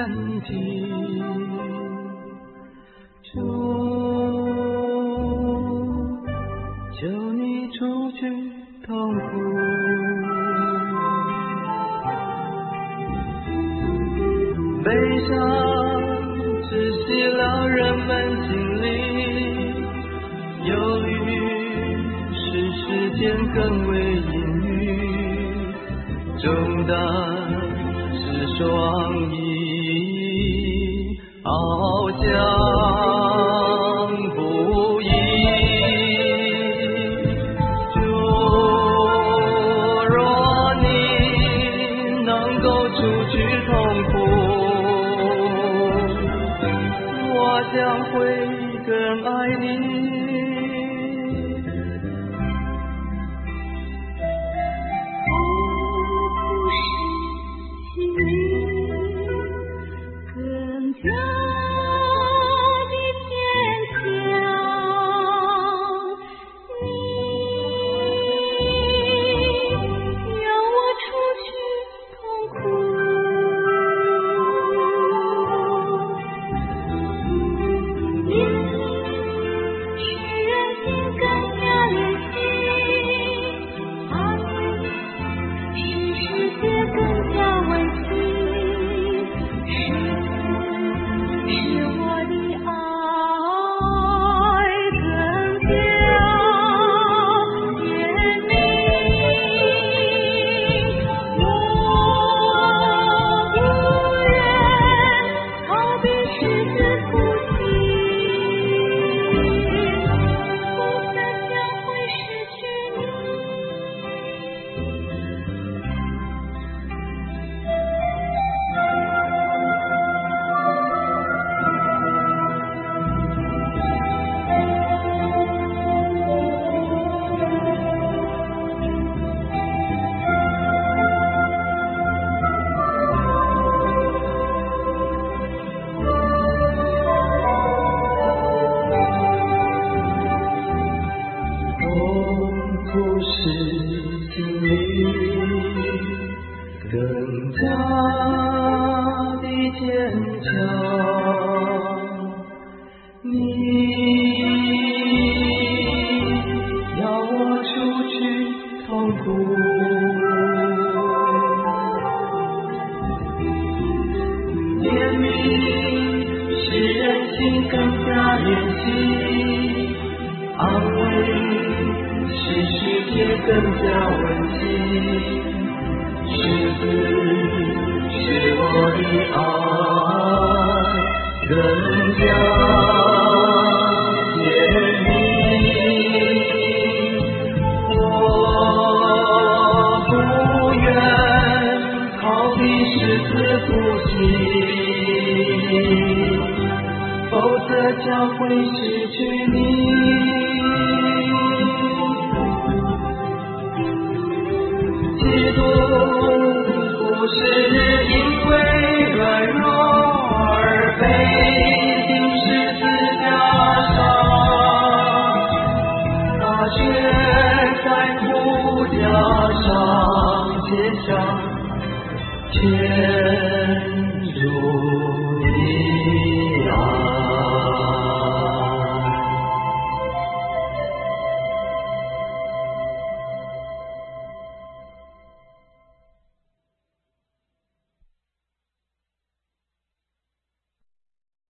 题。主，求你除去痛苦，悲伤窒息了人们心里，忧虑使世间更为阴郁，重担是双翼翱翔不已。主，若你能够除去痛苦，我将会更爱你。更加的坚强，你要我除去痛苦，怜悯使人心更加怜惜，安慰使世界更加温馨，是子是我的爱更加甜蜜，我不愿逃避是子呼吸，否则将会失去你。基督不是因为软弱而被钉十字架上，他却在苦架上写下